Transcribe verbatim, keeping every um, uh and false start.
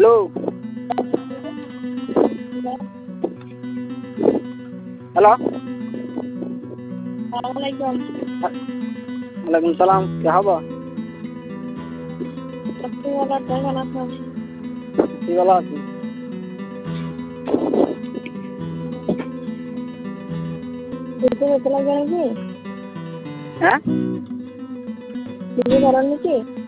hello hello वालेकुम वालेकुम सलाम क्या हवा सबसे वाला केमन আছেন কি ভালো আছি তুমি চলে গেলে কি হ্যাঁ তুমি জানেন নাকি